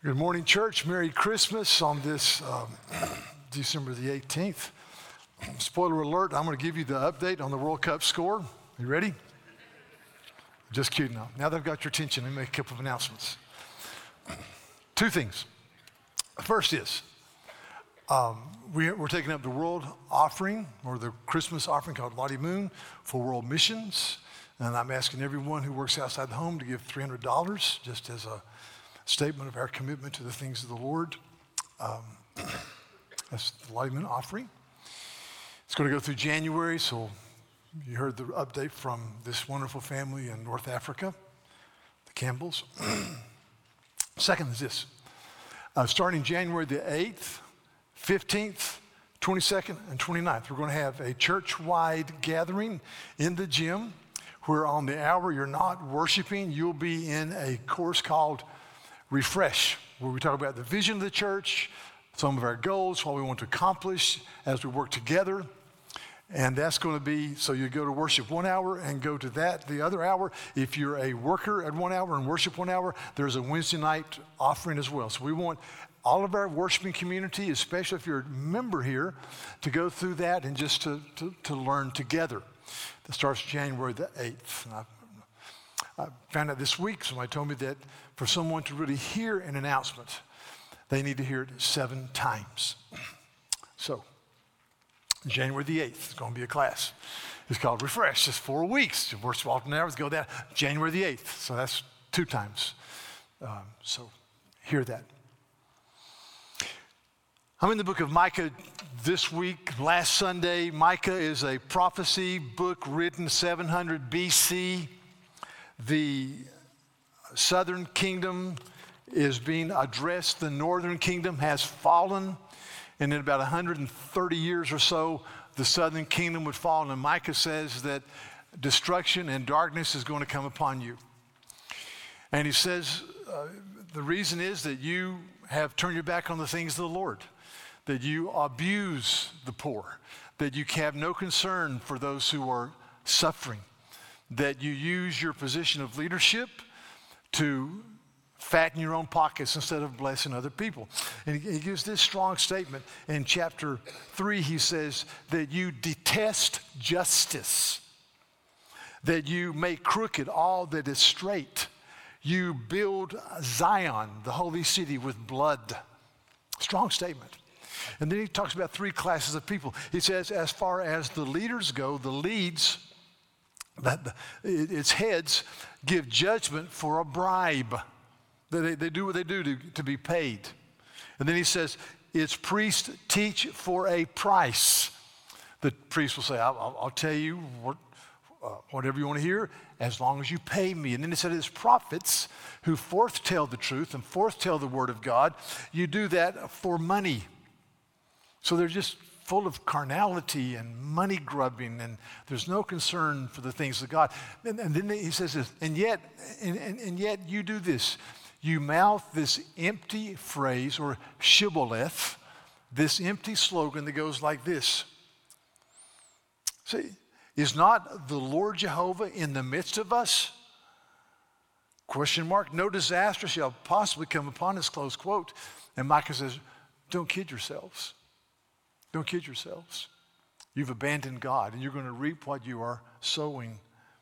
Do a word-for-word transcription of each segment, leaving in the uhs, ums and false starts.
Good morning, church. Merry Christmas on this um, December the eighteenth. Spoiler alert, I'm going to give you the update on the World Cup score. You ready? Just kidding now. Now that I've got your attention, let me make a couple of announcements. Two things. First is, um, we, we're taking up the world offering, or the Christmas offering called Lottie Moon for world missions. And I'm asking everyone who works outside the home to give three hundred dollars just as a statement of our commitment to the things of the Lord. Um, that's the Lottie Moon offering. It's going to go through January, so you heard the update from this wonderful family in North Africa, the Campbells. Second is this. Uh, starting January the eighth, fifteenth, twenty-second, and twenty-ninth, we're going to have a church-wide gathering in the gym where on the hour you're not worshiping, you'll be in a course called Refresh, where we talk about the vision of the church, some of our goals, what we want to accomplish as we work together. And that's going to be, so you go to worship one hour and go to that the other hour. If you're a worker at one hour and worship one hour, there's a Wednesday night offering as well. So we want all of our worshiping community, especially if you're a member here, to go through that and just to, to, to learn together. That starts January the eighth. And I, I found out this week, somebody told me that for someone to really hear an announcement, they need to hear it seven times. So, January the eighth is going to be a class. It's called Refresh. It's four weeks. Worship alternate hours, go down. January the eighth. So that's two times. Um, so hear that. I'm in the book of Micah this week. Last Sunday, Micah is a prophecy book written seven hundred B C. The southern kingdom is being addressed. The northern kingdom has fallen. And in about one hundred thirty years or so, the southern kingdom would fall. And Micah says that destruction and darkness is going to come upon you. And he says uh, the reason is that you have turned your back on the things of the Lord, that you abuse the poor, that you have no concern for those who are suffering, that you use your position of leadership to fatten your own pockets instead of blessing other people. And he, he gives this strong statement in chapter three. He says that you detest justice, that you make crooked all that is straight. You build Zion, the holy city, with blood. Strong statement. And then he talks about three classes of people. He says, as far as the leaders go, the leads, that the, its heads give judgment for a bribe. They, they do what they do to, to be paid. And then he says, its priests teach for a price. The priest will say, I'll, I'll tell you what, uh, whatever you want to hear, as long as you pay me. And then he said, its prophets who forth tell the truth and forth tell the word of God, you do that for money. So they're just full of carnality and money grubbing, and there's no concern for the things of God. And, and then he says this, and yet, and, and, and yet you do this. You mouth this empty phrase, or shibboleth, this empty slogan that goes like this. See, is not the Lord Jehovah in the midst of us? Question mark. No disaster shall possibly come upon us, close quote. And Micah says, don't kid yourselves. Don't kid yourselves. You've abandoned God, and you're going to reap what you are sowing.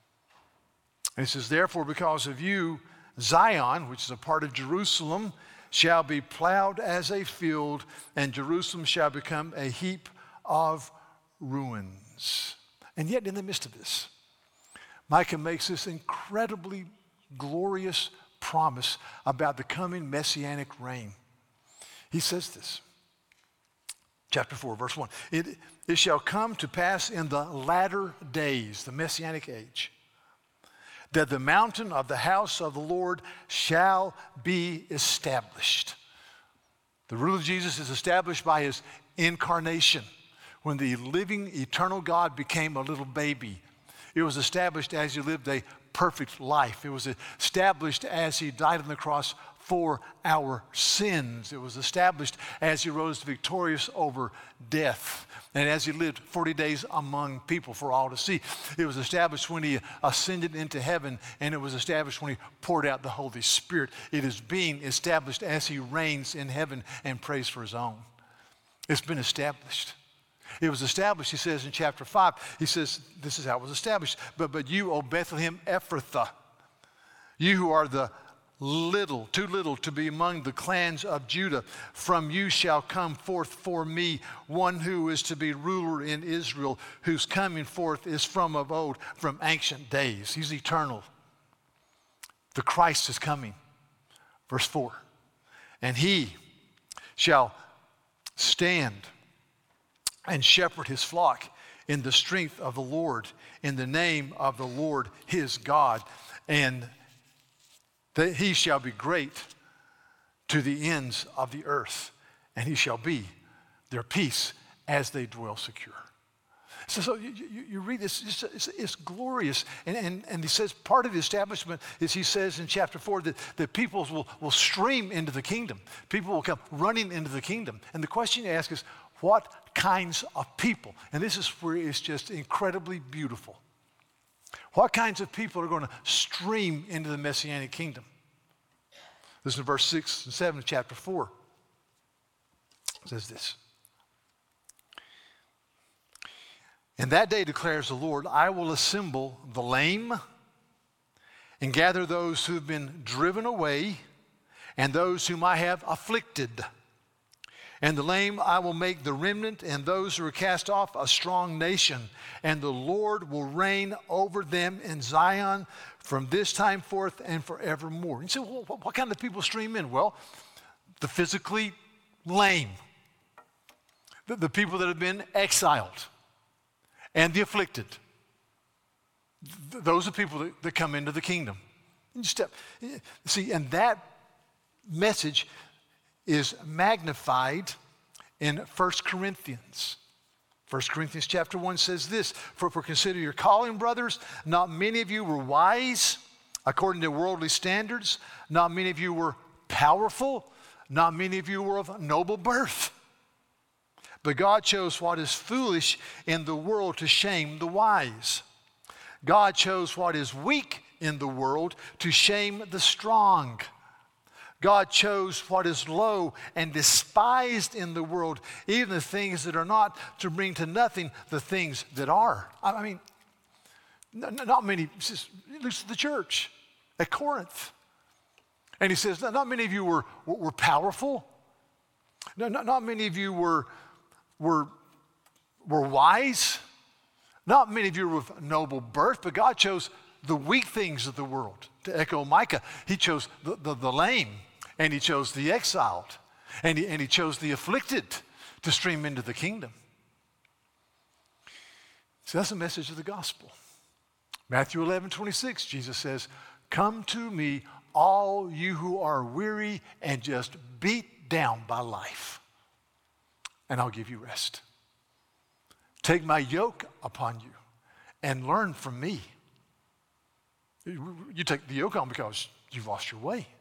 And he says, therefore, because of you, Zion, which is a part of Jerusalem, shall be plowed as a field, and Jerusalem shall become a heap of ruins. And yet, in the midst of this, Micah makes this incredibly glorious promise about the coming messianic reign. He says this. Chapter four, verse one. It, it shall come to pass in the latter days, the messianic age, that the mountain of the house of the Lord shall be established. The rule of Jesus is established by his incarnation. When the living, eternal God became a little baby, it was established as he lived a perfect life. It was established as he died on the cross for our sins. It was established as he rose victorious over death and as he lived forty days among people for all to see. It was established when he ascended into heaven, and it was established when he poured out the Holy Spirit. It is being established as he reigns in heaven and prays for his own. It's been established. It was established, he says in chapter five, he says, this is how it was established. But, but you, O Bethlehem Ephrathah, you who are the little, too little to be among the clans of Judah, from you shall come forth for me one who is to be ruler in Israel, whose coming forth is from of old, from ancient days. He's eternal. The Christ is coming. Verse four. And he shall stand and shepherd his flock in the strength of the Lord, in the name of the Lord his God. And that he shall be great to the ends of the earth, and he shall be their peace as they dwell secure. So, so you, you, you read this, it's, it's, it's glorious. And, and, and he says part of the establishment is, he says in chapter four, that, that peoples will, will stream into the kingdom. People will come running into the kingdom. And the question you ask is, what kinds of people? And this is where it's just incredibly beautiful. What kinds of people are going to stream into the Messianic kingdom? Listen to verse six and seven of chapter four. It says this. In that day, declares the Lord, I will assemble the lame and gather those who have been driven away and those whom I have afflicted. And the lame I will make the remnant, and those who are cast off a strong nation. And the Lord will reign over them in Zion from this time forth and forevermore. You say, well, what kind of people stream in? Well, the physically lame, the, the people that have been exiled, and the afflicted. Th- those are people that, that come into the kingdom. You step, see, and that message is magnified in First Corinthians. First Corinthians chapter one says this, for, for consider your calling, brothers, not many of you were wise according to worldly standards, not many of you were powerful, not many of you were of noble birth. But God chose what is foolish in the world to shame the wise. God chose what is weak in the world to shame the strong. God chose what is low and despised in the world, even the things that are not, to bring to nothing the things that are. I mean, not many, at least the church at Corinth. And he says, not many of you were, were powerful. No, not, not many of you were, were, were wise. Not many of you were of noble birth, but God chose the weak things of the world. To echo Micah, he chose the, the, the lame. And he chose the exiled, and he, and he chose the afflicted to stream into the kingdom. So that's the message of the gospel. Matthew eleven twenty-six, Jesus says, come to me, all you who are weary and just beat down by life, and I'll give you rest. Take my yoke upon you and learn from me. You take the yoke on because you've lost your way.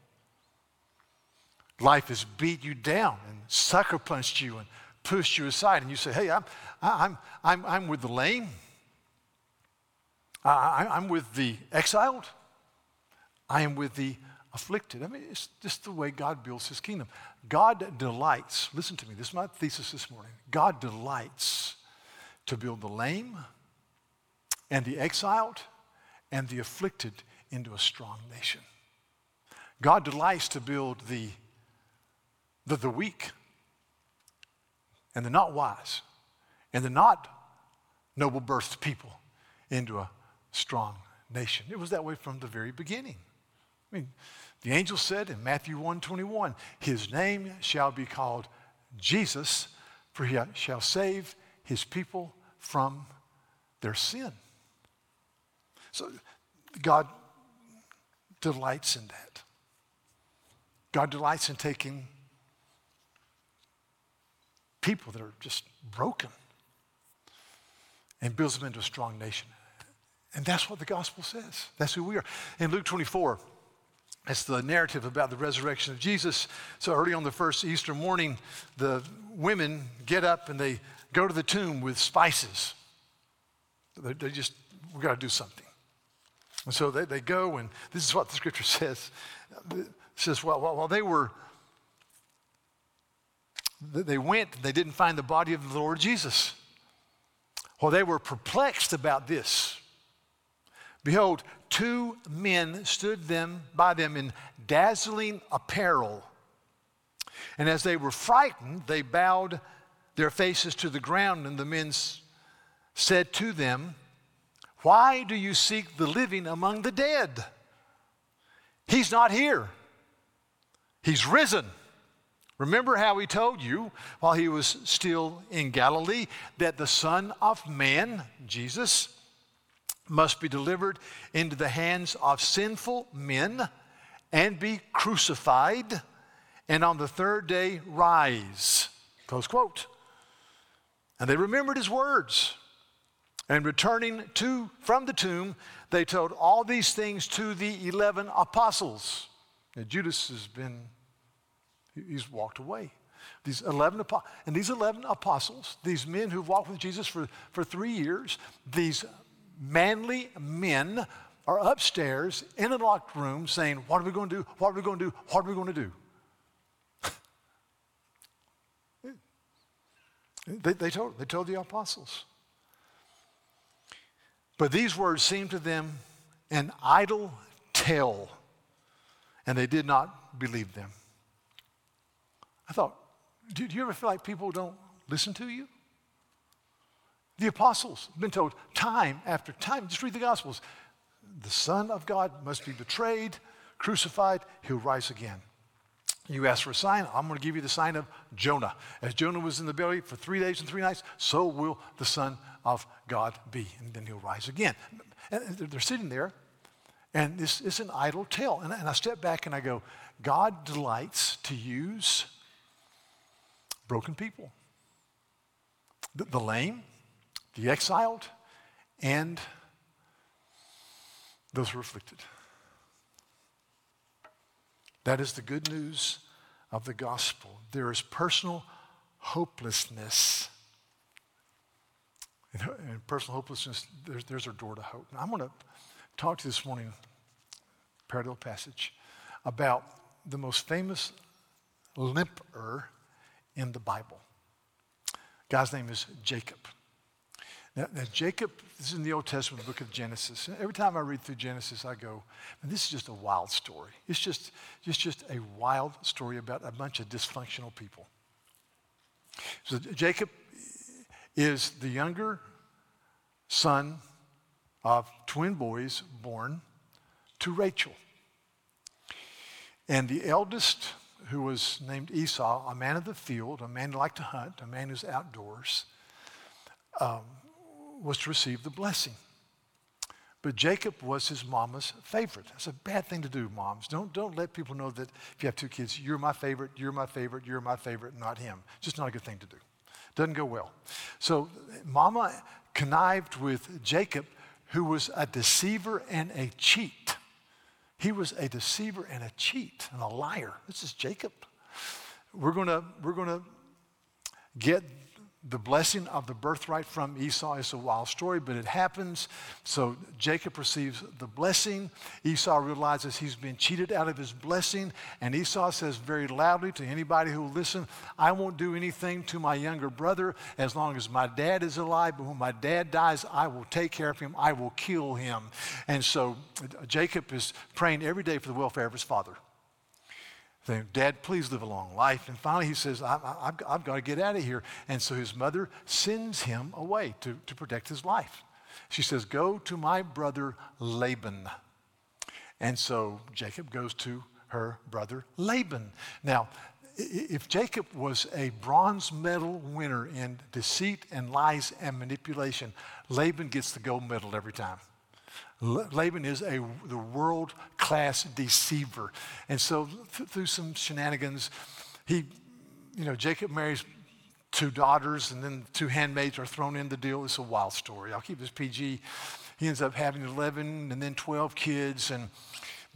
Life has beat you down and sucker punched you and pushed you aside, and you say, hey, I'm, I'm, I'm, I'm with the lame. I, I'm with the exiled. I am with the afflicted. I mean, it's just the way God builds his kingdom. God delights, listen to me, this is my thesis this morning. God delights to build the lame and the exiled and the afflicted into a strong nation. God delights to build the The, the weak and the not wise and the not noble birthed people into a strong nation. It was that way from the very beginning. I mean, the angel said in Matthew one twenty-one, his name shall be called Jesus, for he shall save his people from their sin. So God delights in that. God delights in taking people that are just broken and builds them into a strong nation. And that's what the gospel says. That's who we are. In Luke twenty-four, It's the narrative about the resurrection of Jesus. So early on the first Easter morning, the women get up and they go to the tomb with spices. They, they just, we got to do something. And so they, they go, and this is what the scripture says. It says, well, while they were, they went, and they didn't find the body of the Lord Jesus. While they were perplexed about this, behold, two men stood them by them in dazzling apparel. And as they were frightened, they bowed their faces to the ground, and the men said to them, why do you seek the living among the dead? He's not here. He's risen. Remember how he told you while he was still in Galilee that the Son of Man, Jesus, must be delivered into the hands of sinful men and be crucified, and on the third day rise. Close quote. And they remembered his words. And returning to from the tomb, they told all these things to the eleven apostles. Now, Judas has been, he's walked away. These eleven, and these eleven apostles, these men who've walked with Jesus for, for three years, these manly men are upstairs in a locked room saying, what are we going to do? What are we going to do? What are we going to do? they, they, told, they told the apostles. But these words seemed to them an idle tale, and they did not believe them. I thought, do, do you ever feel like people don't listen to you? The apostles have been told time after time, just read the Gospels, the Son of God must be betrayed, crucified, he'll rise again. You ask for a sign, I'm going to give you the sign of Jonah. As Jonah was in the belly for three days and three nights, so will the Son of God be. And then he'll rise again. And they're sitting there, and this is an idle tale. And I step back and I go, God delights to use broken people. The, the lame, the exiled, and those who are afflicted. That is the good news of the gospel. There is personal hopelessness. In, in personal hopelessness, there's, there's our door to hope. And I'm going to talk to you this morning, parallel passage, about the most famous limper in the Bible. Guy's name is Jacob. Now, now, Jacob, this is in the Old Testament book of Genesis. Every time I read through Genesis, I go, man, this is just a wild story. It's just, it's just a wild story about a bunch of dysfunctional people. So Jacob is the younger son of twin boys born to Rachel. And the eldest, who was named Esau, a man of the field, a man who liked to hunt, a man who's outdoors, um, was to receive the blessing. But Jacob was his mama's favorite. That's a bad thing to do, moms. Don't, don't let people know that if you have two kids, you're my favorite, you're my favorite, you're my favorite, not him. Just not a good thing to do. Doesn't go well. So mama connived with Jacob, who was a deceiver and a cheat. He was a deceiver and a cheat and a liar. This is Jacob. We're gonna, we're gonna get the blessing of the birthright from Esau. Is a wild story, but it happens. So Jacob receives the blessing. Esau realizes he's been cheated out of his blessing, and Esau says very loudly to anybody who will listen, I won't do anything to my younger brother as long as my dad is alive, but when my dad dies, I will take care of him. I will kill him. And so Jacob is praying every day for the welfare of his father. Saying, Dad, please live a long life. And finally he says, I, I, I've, I've got to get out of here. And so his mother sends him away to, to protect his life. She says, go to my brother Laban. And so Jacob goes to her brother Laban. Now, if Jacob was a bronze medal winner in deceit and lies and manipulation, Laban gets the gold medal every time. Laban is a the world-class deceiver. And so th- through some shenanigans, he, you know, Jacob marries two daughters, and then two handmaids are thrown in the deal. It's a wild story. I'll keep this P G. He ends up having eleven and then twelve kids. And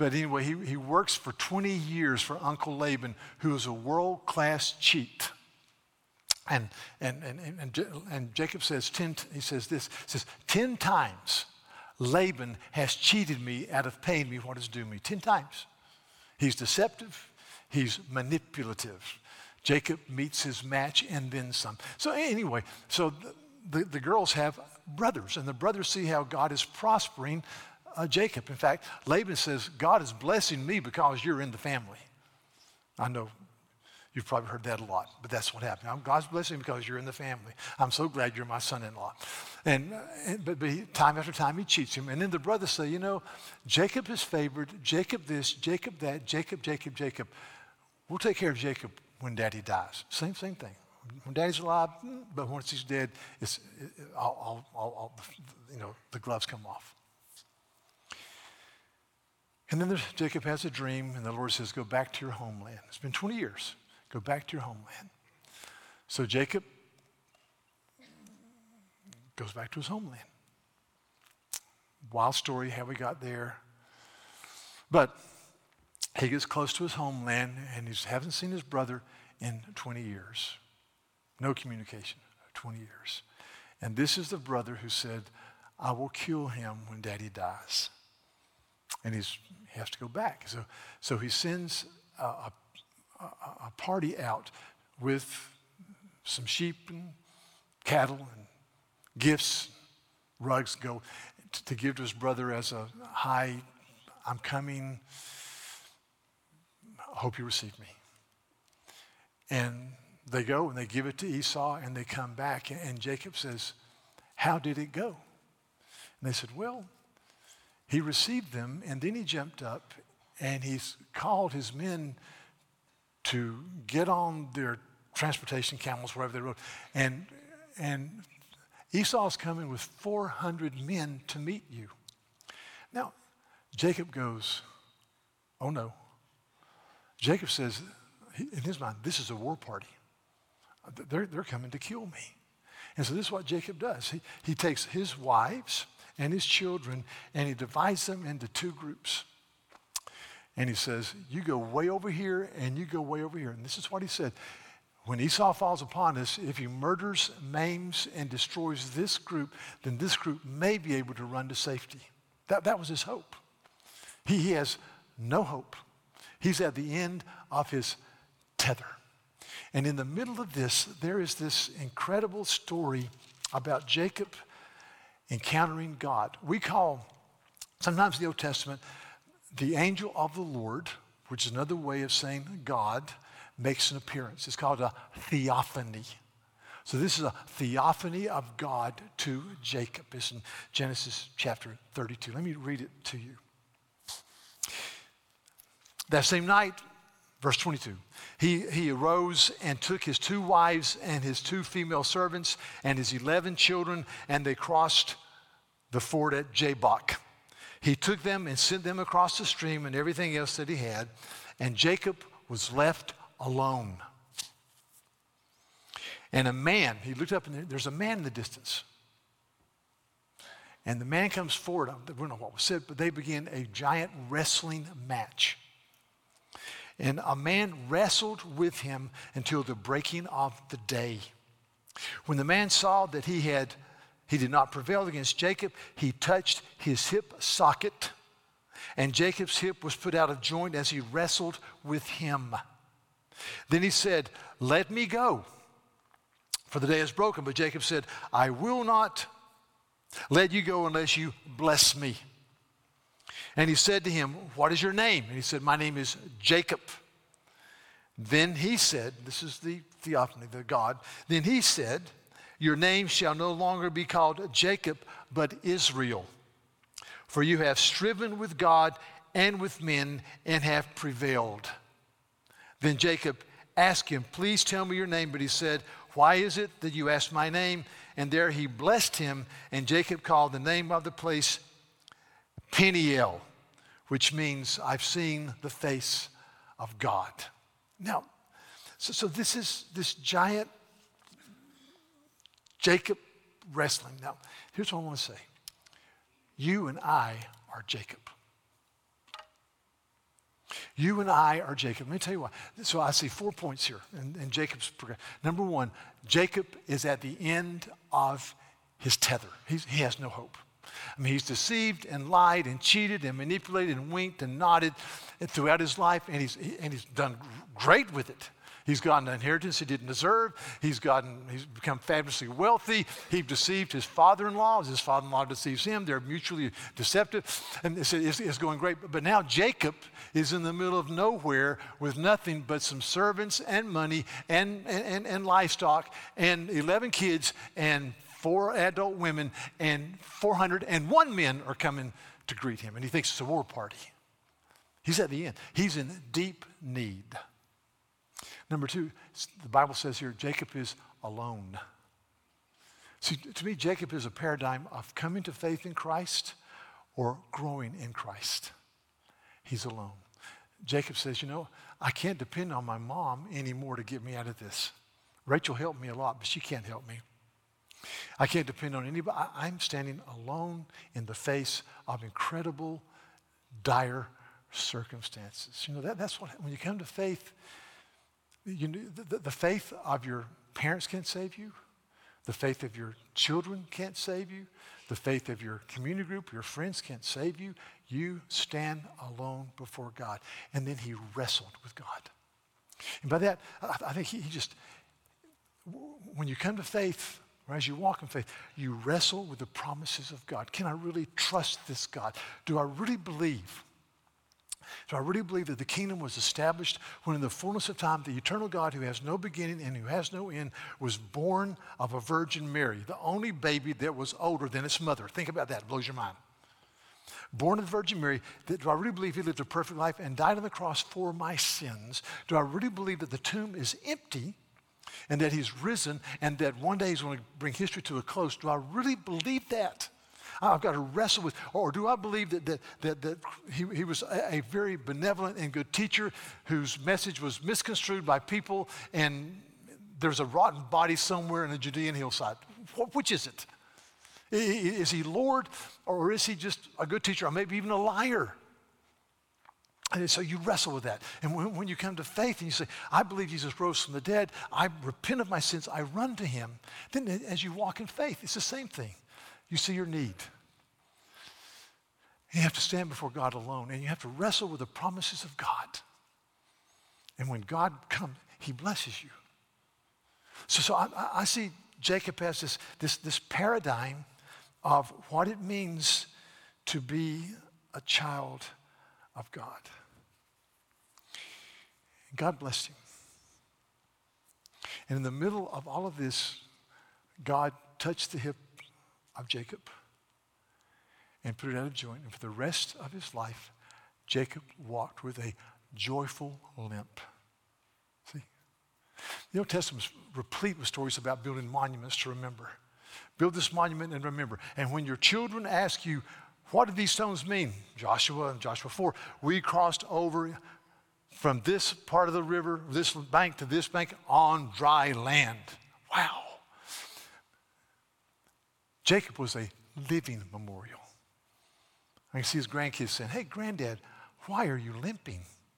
But anyway, he, he works for twenty years for Uncle Laban, who is a world-class cheat. And, and, and, and, and Jacob says, ten, he says this, he says, ten times Laban has cheated me out of paying me what is due me. Ten times. He's deceptive. He's manipulative. Jacob meets his match and then some. So anyway, so the, the, the girls have brothers, and the brothers see how God is prospering uh, Jacob. In fact, Laban says, God is blessing me because you're in the family. I know you've probably heard that a lot, but that's what happened. God's blessing because you're in the family. I'm so glad you're my son-in-law. And, and but, but he, time after time he cheats him. And then the brothers say, you know, Jacob is favored, Jacob this, Jacob that, Jacob, Jacob, Jacob. We'll take care of Jacob when Daddy dies. Same, same thing. When Daddy's alive, but once he's dead, it's, it, all, all, all, all, you know, the gloves come off. And then there's, Jacob has a dream, and the Lord says, go back to your homeland. It's been twenty years. Go back to your homeland. So Jacob goes back to his homeland. Wild story how we got there. But he gets close to his homeland, and he hasn't seen his brother in twenty years. No communication, twenty years. And this is the brother who said, I will kill him when Daddy dies. And he's, he has to go back. So, so he sends a, a, a party out with some sheep and cattle and gifts, rugs, go to, to give to his brother as a, hi, I'm coming. I hope you receive me. And they go and they give it to Esau and they come back, and Jacob says, how did it go? And they said, well, he received them, and then he jumped up and he's called his men to get on their transportation camels, wherever they rode. And, and Esau's coming with four hundred men to meet you. Now, Jacob goes, oh no. Jacob says, in his mind, this is a war party. They're, they're coming to kill me. And so this is what Jacob does. He, he takes his wives and his children, and he divides them into two groups. And he says, you go way over here, and you go way over here. And this is what he said. When Esau falls upon us, if he murders, maims, and destroys this group, then this group may be able to run to safety. That, that was his hope. He, he has no hope. He's at the end of his tether. And in the middle of this, there is this incredible story about Jacob encountering God. We call, sometimes in the Old Testament, the angel of the Lord, which is another way of saying God, makes an appearance. It's called a theophany. So this is a theophany of God to Jacob. It's in Genesis chapter thirty-two. Let me read it to you. That same night, verse twenty-two, he, he arose and took his two wives and his two female servants and his eleven children, and they crossed the ford at Jabbok. He took them and sent them across the stream and everything else that he had, and Jacob was left alone. And a man, he looked up, and there's a man in the distance. And the man comes forward. I don't know what was said, but they begin a giant wrestling match. And a man wrestled with him until the breaking of the day. When the man saw that he had, he did not prevail against Jacob, he touched his hip socket, and Jacob's hip was put out of joint as he wrestled with him. Then he said, let me go, for the day is broken. But Jacob said, I will not let you go unless you bless me. And he said to him, what is your name? And he said, my name is Jacob. Then he said, this is the theophany, the God. Then he said, your name shall no longer be called Jacob, but Israel. For you have striven with God and with men and have prevailed. Then Jacob asked him, please tell me your name. But he said, why is it that you ask my name? And there he blessed him, and Jacob called the name of the place Peniel, which means I've seen the face of God. Now, so, so this is this giant Jacob wrestling. Now, here's what I want to say. You and I are Jacob. You and I are Jacob. Let me tell you why. So I see four points here in, in Jacob's program. Number one, Jacob is at the end of his tether. He's, he has no hope. I mean, he's deceived and lied and cheated and manipulated and winked and nodded throughout his life, and he's, and he's done great with it. He's gotten an inheritance he didn't deserve. He's gotten, he's become fabulously wealthy. He deceived his father-in-law. As his father-in-law deceives him, they're mutually deceptive. And it's, it's, it's going great. But now Jacob is in the middle of nowhere with nothing but some servants and money and, and, and livestock and eleven kids and four adult women and four hundred one men are coming to greet him. And he thinks it's a war party. He's at the end. He's in deep need. Number two, the Bible says here, Jacob is alone. See, to me, Jacob is a paradigm of coming to faith in Christ or growing in Christ. He's alone. Jacob says, you know, I can't depend on my mom anymore to get me out of this. Rachel helped me a lot, but she can't help me. I can't depend on anybody. I, I'm standing alone in the face of incredible, dire circumstances. You know, that, that's what, when you come to faith, you know, the, the faith of your parents can't save you. The faith of your children can't save you. The faith of your community group, your friends can't save you. You stand alone before God. And then he wrestled with God. And by that, I, I think he, he just, when you come to faith, or as you walk in faith, you wrestle with the promises of God. Can I really trust this God? Do I really believe? Do I really believe that the kingdom was established when in the fullness of time, the eternal God who has no beginning and who has no end was born of a Virgin Mary, the only baby that was older than its mother? Think about that. It blows your mind. Born of the Virgin Mary, do I really believe he lived a perfect life and died on the cross for my sins? Do I really believe that the tomb is empty and that he's risen and that one day he's going to bring history to a close? Do I really believe that? I've got to wrestle with, or do I believe that, that, that, that he, he was a, a very benevolent and good teacher whose message was misconstrued by people and there's a rotten body somewhere in the Judean hillside? Which is it? Is he Lord, or is he just a good teacher, or maybe even a liar? And so you wrestle with that. And when, when you come to faith and you say, I believe Jesus rose from the dead, I repent of my sins, I run to him, then as you walk in faith, it's the same thing. You see your need. You have to stand before God alone, and you have to wrestle with the promises of God. And when God comes, he blesses you. So, so I, I see Jacob as this, this, this paradigm of what it means to be a child of God. God blessed him. And in the middle of all of this, God touched the hip of Jacob and put it out of joint. And for the rest of his life, Jacob walked with a joyful limp. See? The Old Testament is replete with stories about building monuments to remember. Build this monument and remember. And when your children ask you, what do these stones mean? Joshua and Joshua four, we crossed over from this part of the river, this bank to this bank on dry land. Wow. Jacob was a living memorial. I can see his grandkids saying, hey, Granddad, why are you limping?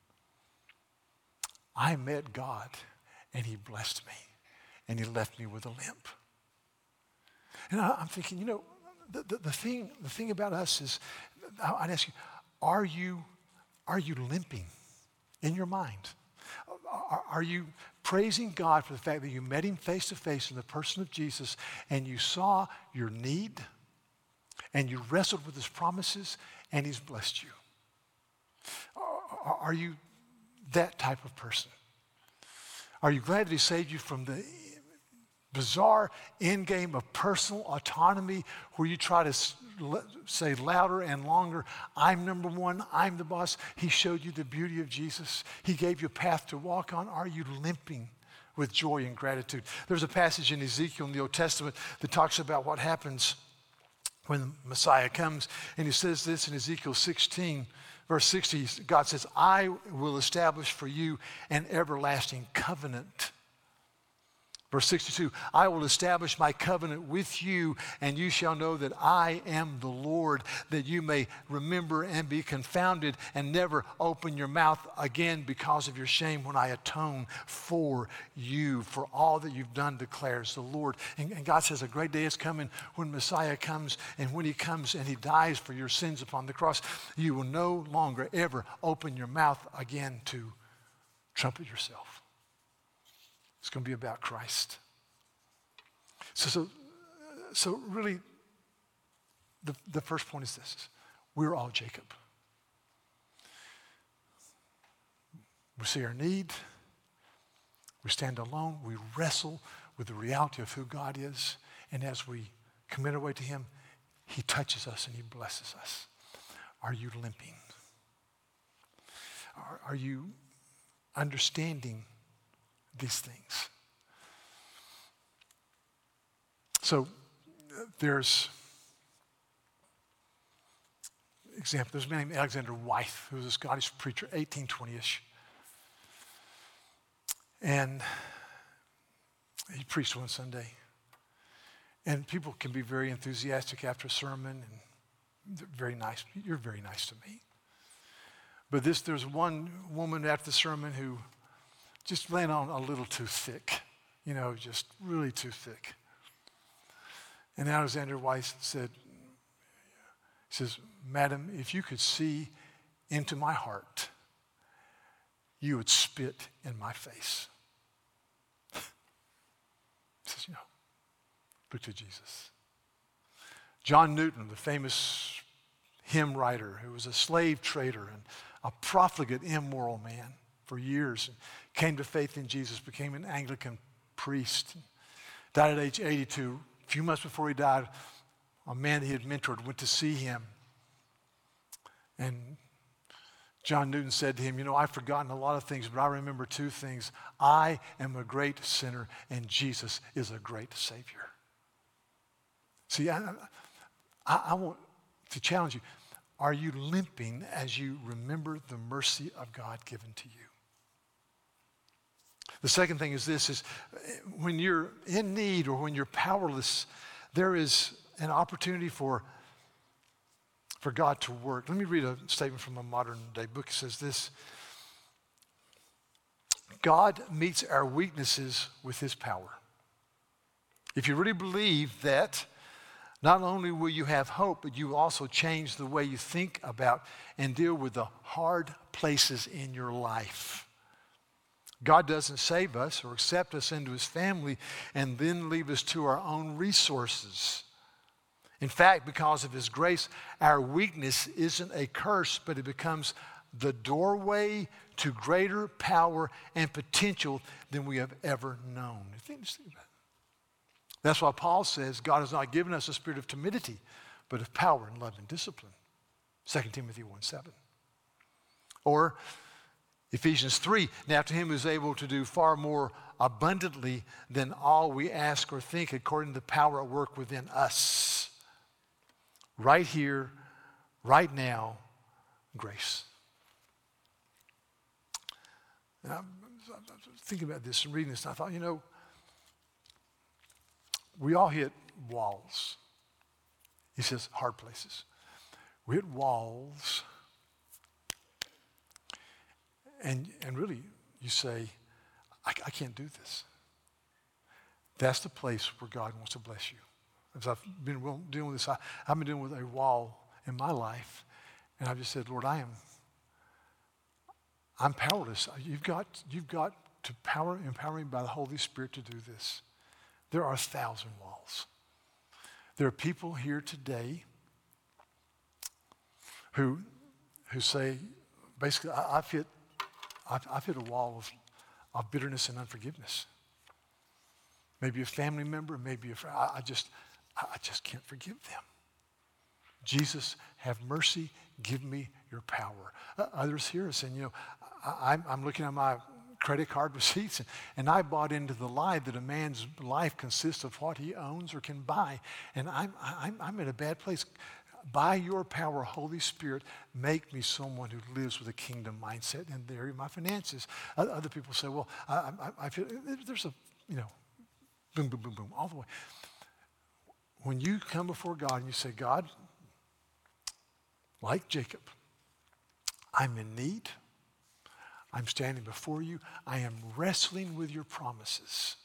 I met God, and he blessed me, and he left me with a limp. And I, I'm thinking, you know, the, the, the, thing, the thing about us is, I'd ask you, are you, are you limping in your mind? Are, are you praising God for the fact that you met him face to face in the person of Jesus and you saw your need and you wrestled with his promises and he's blessed you? Are, are you that type of person? Are you glad that he saved you from the bizarre end game of personal autonomy where you try to say louder and longer, I'm number one, I'm the boss? He showed you the beauty of Jesus. He gave you a path to walk on. Are you limping with joy and gratitude? There's a passage in Ezekiel in the Old Testament that talks about what happens when the Messiah comes. And he says this in Ezekiel sixteen, verse sixty, God says, I will establish for you an everlasting covenant Verse sixty-two, I will establish my covenant with you, and you shall know that I am the Lord, that you may remember and be confounded and never open your mouth again because of your shame when I atone for you for all that you've done, declares the Lord. And, and God says a great day is coming when Messiah comes, and when he comes and he dies for your sins upon the cross, you will no longer ever open your mouth again to trumpet yourself. It's going to be about Christ. So, so, so really, the, the first point is this. We're all Jacob. We see our need. We stand alone. We wrestle with the reality of who God is. And as we commit our way to him, he touches us and he blesses us. Are you limping? Are, are you understanding these things? So uh, there's example. There's a man named Alexander Wythe, who was a Scottish preacher, eighteen twenty-ish, and he preached one Sunday. And people can be very enthusiastic after a sermon, and they're very nice. You're very nice to me. But this, there's one woman after the sermon who just ran on a little too thick, you know, just really too thick. And Alexander Wythe said, he says, Madam, if you could see into my heart, you would spit in my face. He says, you know, look to Jesus. John Newton, the famous hymn writer who was a slave trader and a profligate, immoral man for years, and came to faith in Jesus, became an Anglican priest, died at age eighty-two. A few months before he died, a man he had mentored went to see him. And John Newton said to him, you know, I've forgotten a lot of things, but I remember two things. I am a great sinner, and Jesus is a great Savior. See, I, I, I want to challenge you. Are you limping as you remember the mercy of God given to you? The second thing is this, is when you're in need or when you're powerless, there is an opportunity for, for God to work. Let me read a statement from a modern day book. It says this: God meets our weaknesses with his power. If you really believe that, not only will you have hope, but you will also change the way you think about and deal with the hard places in your life. God doesn't save us or accept us into his family and then leave us to our own resources. In fact, because of his grace, our weakness isn't a curse, but it becomes the doorway to greater power and potential than we have ever known. Just think about it. That's why Paul says God has not given us a spirit of timidity, but of power and love and discipline. Second Timothy one seven. Or Ephesians three, now to him who is able to do far more abundantly than all we ask or think according to the power at work within us. Right here, right now, grace. And I was thinking about this and reading this, and I thought, you know, we all hit walls. He says hard places. We hit walls. And, and really, you say, I, I can't do this. That's the place where God wants to bless you. As I've been dealing with this, I, I've been dealing with a wall in my life. And I've just said, Lord, I am, I'm powerless. You've got, you've got to power, empower me by the Holy Spirit to do this. There are a thousand walls. There are people here today who, who say, basically, I, I've hit, I've, I've hit a wall of, of bitterness and unforgiveness. Maybe a family member, maybe a friend. I, I just, I just can't forgive them. Jesus, have mercy. Give me your power. Uh, others here are saying, you know, I, I'm, I'm looking at my credit card receipts, and, and I bought into the lie that a man's life consists of what he owns or can buy, and I'm, I'm, I'm in a bad place. By your power, Holy Spirit, make me someone who lives with a kingdom mindset in the area of my finances. Other people say, well, I, I, I feel there's a, you know, Boom, boom, boom, boom, all the way. When you come before God and you say, God, like Jacob, I'm in need. I'm standing before you. I am wrestling with your promises.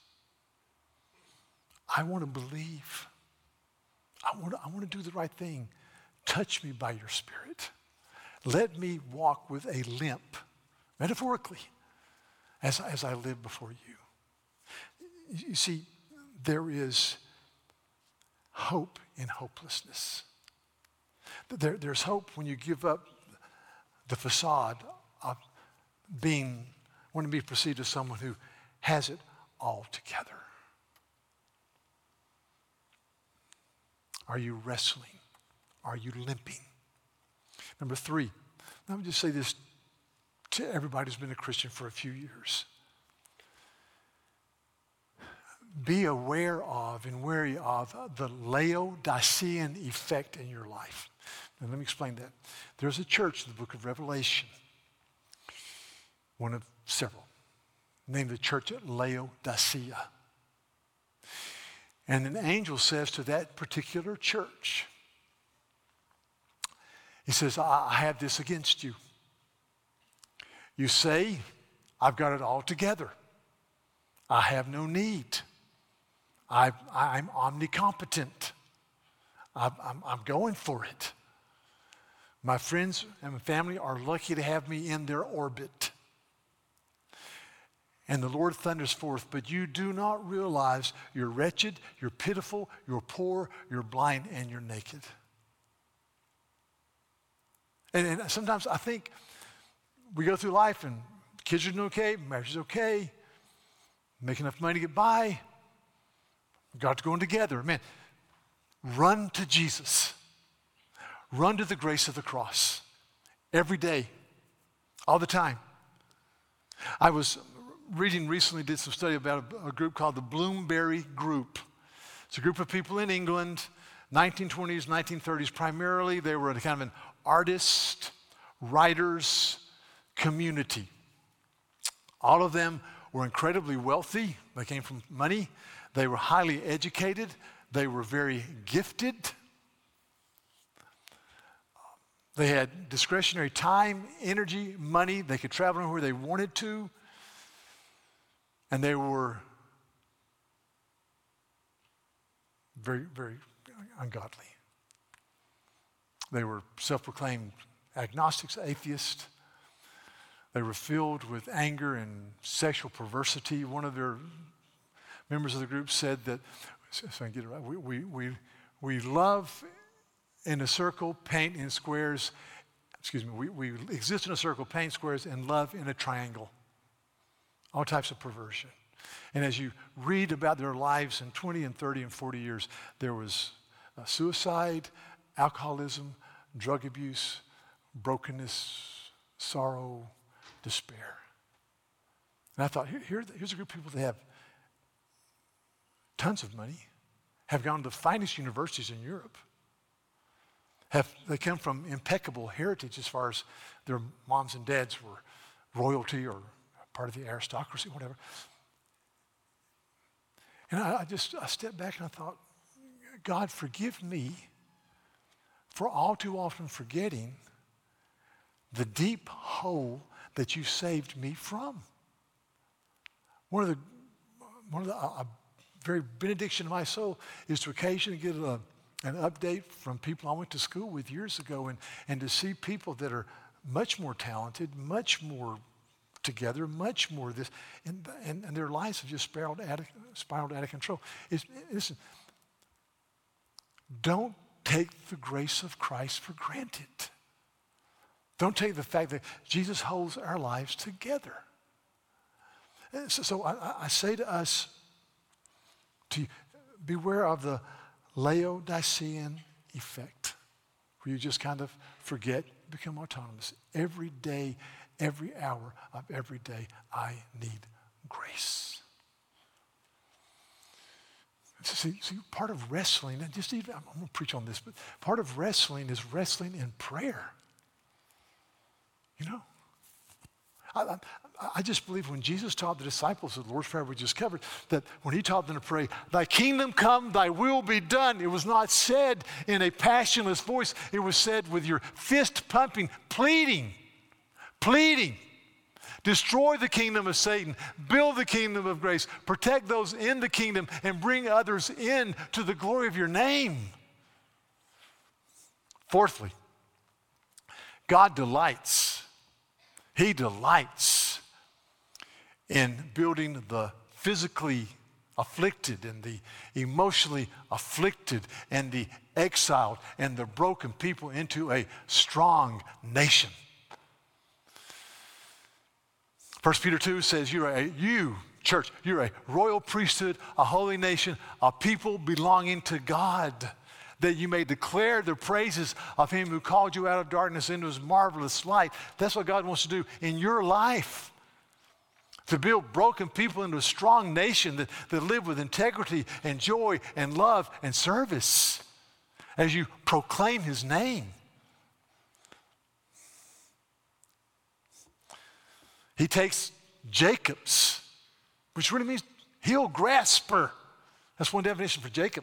I want to believe. I want to, I want to do the right thing. Touch me by your Spirit. Let me walk with a limp, metaphorically, as, as I live before you. You see, there is hope in hopelessness. There, there's hope when you give up the facade of being, wanting to be perceived as someone who has it all together. Are you wrestling? Are you limping? Number three, let me just say this to everybody who's been a Christian for a few years. Be aware of and wary of the Laodicean effect in your life. And let me explain that. There's a church in the book of Revelation, one of several, named the church at Laodicea. And an angel says to that particular church, he says, I, I have this against you. You say, I've got it all together. I have no need. I've, I'm omnicompetent. I'm, I'm, I'm going for it. My friends and my family are lucky to have me in their orbit. And the Lord thunders forth, but you do not realize you're wretched, you're pitiful, you're poor, you're blind, and you're naked. And, and sometimes I think we go through life and kids are doing okay, marriage is okay, make enough money to get by, God's going together. Man, run to Jesus. Run to the grace of the cross every day, all the time. I was reading recently, did some study about a, a group called the Bloomsbury Group. It's a group of people in England, nineteen twenties, nineteen thirties. Primarily, they were a kind of an artist, writers community. All of them were incredibly wealthy. They came from money. They were highly educated. They were very gifted. They had discretionary time, energy, money. They could travel anywhere they wanted to. And they were very, very ungodly. They were self-proclaimed agnostics, atheists. They were filled with anger and sexual perversity. One of their members of the group said that, so I can get it right, we, we, we, we love in a circle, paint in squares, excuse me, we, we exist in a circle, paint squares, and love in a triangle. All types of perversion. And as you read about their lives in twenty and thirty and forty years, there was uh, suicide, alcoholism, drug abuse, brokenness, sorrow, despair. And I thought, here, here, here's a group of people that have tons of money, have gone to the finest universities in Europe, have they come from impeccable heritage as far as their moms and dads were royalty or part of the aristocracy, whatever. And I, I just, I stepped back and I thought, God, forgive me for all too often forgetting the deep hole that you saved me from. One of the, one of the, a, a very benediction of my soul is to occasionally get a, an update from people I went to school with years ago and, and to see people that are much more talented, much more together, much more of this, and, and, and their lives have just spiraled out of, spiraled out of control. It's, listen, don't take the grace of Christ for granted. Don't take the fact that Jesus holds our lives together. So, so I, I say to us, to beware of the Laodicean effect, where you just kind of forget, become autonomous. Every day, every hour of every day, I need grace. See, see, part of wrestling, and just even, I'm going to preach on this, but part of wrestling is wrestling in prayer. You know? I, I, I just believe when Jesus taught the disciples of the Lord's Prayer we just covered, that when he taught them to pray, thy kingdom come, thy will be done, it was not said in a passionless voice. It was said with your fist pumping, pleading, pleading. Destroy the kingdom of Satan, build the kingdom of grace, protect those in the kingdom, and bring others in to the glory of your name. Fourthly, God delights. He delights in building the physically afflicted and the emotionally afflicted and the exiled and the broken people into a strong nation. First Peter two says, you're a, you, church, you're a royal priesthood, a holy nation, a people belonging to God, that you may declare the praises of him who called you out of darkness into his marvelous light. That's what God wants to do in your life. To build broken people into a strong nation that, that live with integrity and joy and love and service as you proclaim his name. He takes Jacob's, which really means heel grasper. That's one definition for Jacob.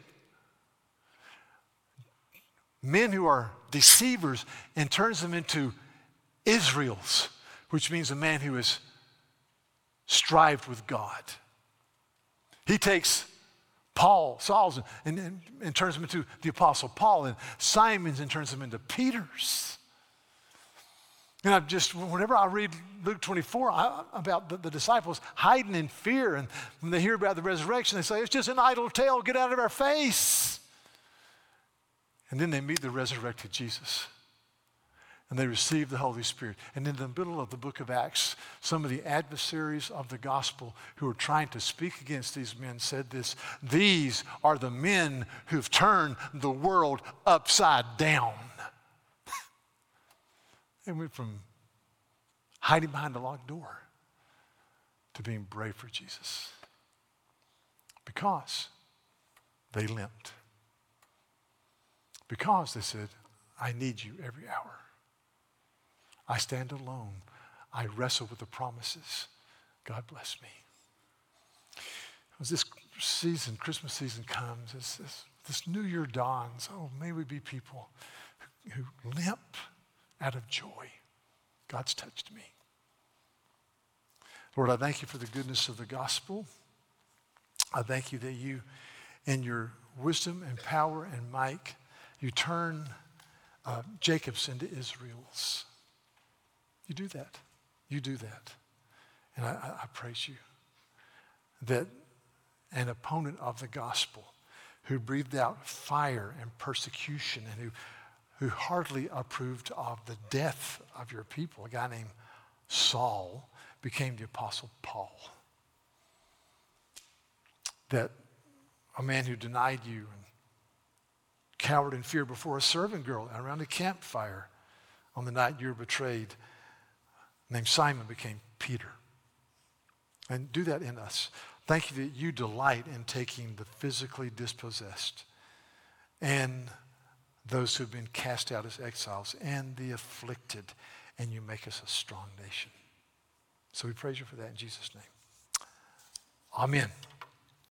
Men who are deceivers, and turns them into Israel's, which means a man who has strived with God. He takes Paul, Saul's, and, and, and turns him into the Apostle Paul, and Simon's, and turns him into Peter's. And I just, whenever I read Luke twenty-four I, about the, the disciples hiding in fear, and when they hear about the resurrection, they say, it's just an idle tale, get out of our face. And then they meet the resurrected Jesus. And they receive the Holy Spirit. And in the middle of the book of Acts, some of the adversaries of the gospel who are trying to speak against these men said this, these are the men who've turned the world upside down. They went from hiding behind a locked door to being brave for Jesus because they limped. Because they said, I need you every hour. I stand alone. I wrestle with the promises. God bless me. As this season, Christmas season comes, as this, this new year dawns, oh, may we be people who, who limp out of joy. God's touched me. Lord, I thank you for the goodness of the gospel. I thank you that you, in your wisdom and power and might, you turn uh, Jacob's into Israel's. You do that. You do that. And I, I, I praise you that an opponent of the gospel who breathed out fire and persecution and who who hardly approved of the death of your people, a guy named Saul, became the Apostle Paul. That a man who denied you and cowered in fear before a servant girl around a campfire on the night you were betrayed, named Simon, became Peter. And do that in us. Thank you that you delight in taking the physically dispossessed and those who have been cast out as exiles and the afflicted, and you make us a strong nation. So we praise you for that in Jesus' name. Amen.